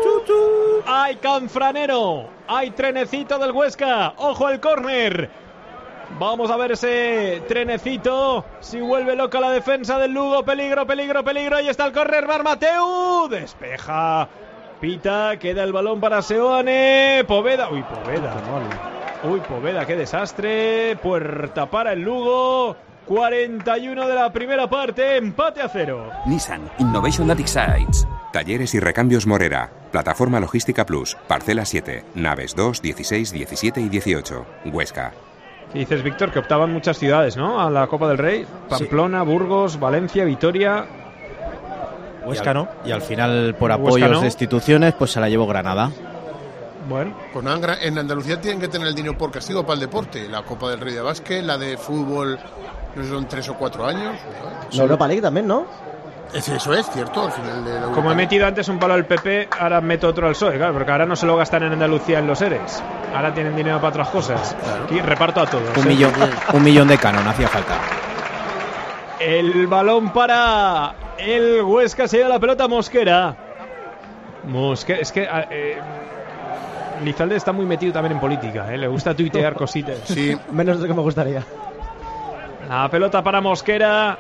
Hay trenecito del Huesca. Ojo al córner. Vamos a ver ese trenecito. Si vuelve loca la defensa del Lugo. Peligro. Ahí está el córner. Mar Mateu. Despeja. Pita. Queda el balón para Seoane. Poveda. Poveda, qué desastre. Puerta para el Lugo. 41 de la primera parte, empate a 0. Nissan Innovation at Excites. Talleres y recambios Morera. Plataforma Logística Plus. Parcela 7. Naves 2, 16, 17 y 18. Huesca. ¿Qué dices, Víctor? Que optaban muchas ciudades, ¿no? A la Copa del Rey. Pamplona, sí. Burgos, Valencia, Vitoria. Huesca no. Y al final, por apoyos de instituciones, pues se la llevó Granada. Bueno, en Andalucía tienen que tener el dinero por castigo para el deporte. La Copa del Rey de básquet, la de fútbol, no sé, son 3 o 4 años. La Europa League también, ¿no? Eso es cierto, al final de la Como he metido antes un palo al PP, ahora meto otro al PSOE, claro, porque ahora no se lo gastan en Andalucía en los ERES. Ahora tienen dinero para otras cosas. Claro. Aquí reparto a todos. Un millón de canon, hacía falta. El balón para el Huesca, se lleva la pelota Mosquera. Es que Lizalde está muy metido también en política, le gusta tuitear cositas. Sí, menos de lo que me gustaría. La pelota para Mosquera.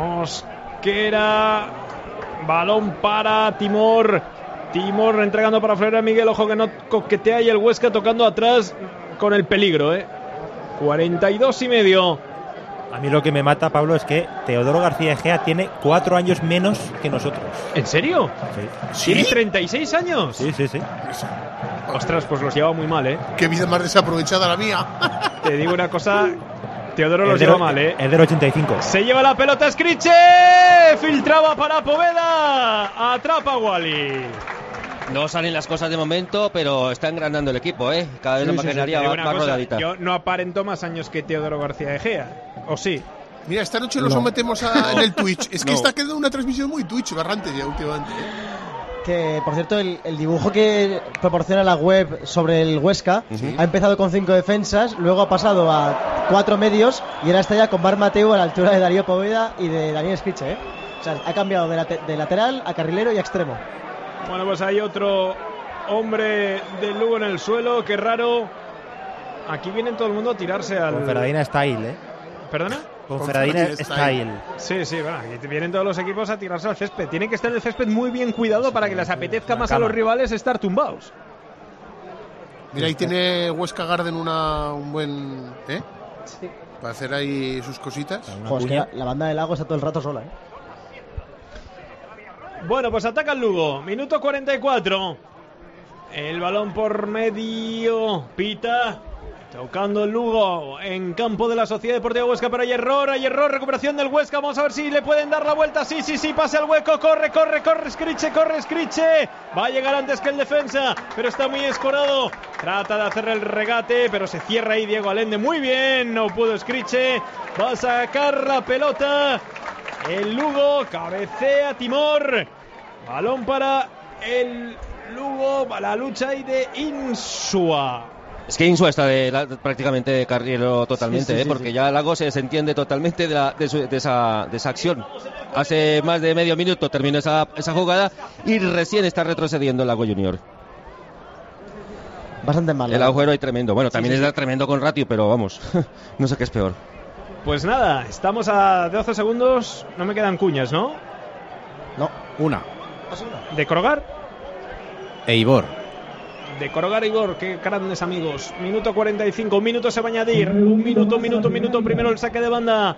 Balón para Timor entregando para Florian Miguel. Ojo que no coquetea, y el Huesca tocando atrás con el peligro. 42,5. A mí lo que me mata, Pablo, es que Teodoro García Egea tiene 4 años menos que nosotros. ¿En serio? Sí. ¿Tiene 36 años? Sí. Ostras, pues los lleva muy mal, Qué vida más desaprovechada la mía. Te digo una cosa, Teodoro los lleva mal, Es del 85. Se lleva la pelota Scriche. Filtraba para Poveda. Atrapa Wally. No salen las cosas de momento, pero está engrandando el equipo, Cada vez la maquinaria va rodadita. Yo no aparento más años que Teodoro García Egea. ¿O sí? Mira, esta noche lo sometemos en el Twitch. Es que está quedando una transmisión muy Twitch, barrante ya últimamente. Que, por cierto, el dibujo que proporciona la web sobre el Huesca ha empezado con 5 defensas, luego ha pasado a 4 medios y ahora está ya con Marc Mateu a la altura de Darío Poveda y de Daniel Scriche, O sea, ha cambiado de lateral a carrilero y a extremo. Bueno, pues hay otro hombre del Lugo en el suelo, qué raro. Aquí viene todo el mundo a tirarse al... Ponferradina Style, ¿eh? ¿Perdona? Ponferradina Style. Sí, bueno, aquí vienen todos los equipos a tirarse al césped. Tiene que estar el césped muy bien cuidado para que les apetezca más a los rivales estar tumbados. Mira, ahí tiene Huesca Garden un buen... Sí. Para hacer ahí sus cositas. Pues que la banda del lago está todo el rato sola, Bueno, pues ataca el Lugo. Minuto 44. El balón por medio. Pita. Tocando el Lugo en campo de la Sociedad Deportiva Huesca, pero hay error, recuperación del Huesca, vamos a ver si le pueden dar la vuelta, sí, pasa el hueco, corre, Scriche, va a llegar antes que el defensa, pero está muy escorado, trata de hacer el regate, pero se cierra ahí Diego Allende, muy bien, no pudo Scriche, va a sacar la pelota, el Lugo, cabecea Timor, balón para el Lugo, para la lucha ahí de Insua. Es que Insua está prácticamente de carrilero totalmente, porque ya Lago se desentiende totalmente de esa acción. Hace más de medio minuto terminó esa jugada y recién está retrocediendo el Lago Junior. Bastante mal. El agujero ahí tremendo. Bueno, también está tremendo con ratio, pero vamos, no sé qué es peor. Pues nada, estamos a 12 segundos, no me quedan cuñas, ¿no? No, una. ¿De Crogar? Eibor. De Crogar Igor, qué grandes amigos. Minuto 45, un minuto se va a añadir. Un minuto. Primero el saque de banda.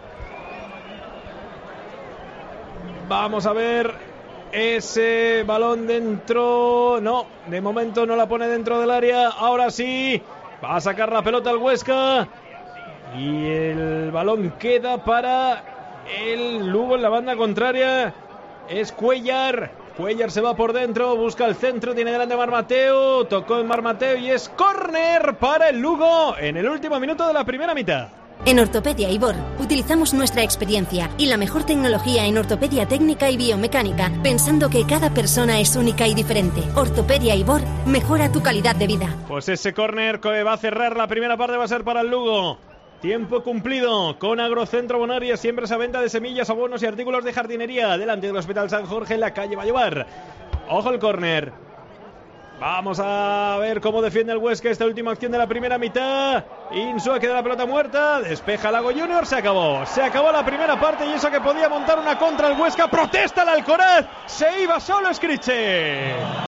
Vamos a ver ese balón dentro. No, de momento no la pone dentro del área. Ahora sí, va a sacar la pelota al Huesca. Y el balón queda para el Lugo en la banda contraria. Es Cuellar. Cuellar se va por dentro, busca el centro, tiene delante a Mar Mateo, tocó en Mar Mateo y es córner para el Lugo en el último minuto de la primera mitad. En Ortopedia Ibor utilizamos nuestra experiencia y la mejor tecnología en ortopedia técnica y biomecánica, pensando que cada persona es única y diferente. Ortopedia Ibor mejora tu calidad de vida. Pues ese córner que va a cerrar la primera parte va a ser para el Lugo. Tiempo cumplido con Agrocentro Bonaria, siempre esa venta de semillas, abonos y artículos de jardinería delante del Hospital San Jorge en la calle Vallevar. Ojo el córner. Vamos a ver cómo defiende el Huesca esta última acción de la primera mitad. Insua queda la pelota muerta, despeja Lago Junior, se acabó la primera parte y eso que podía montar una contra el Huesca, protesta el Alcoraz, se iba solo Scriche.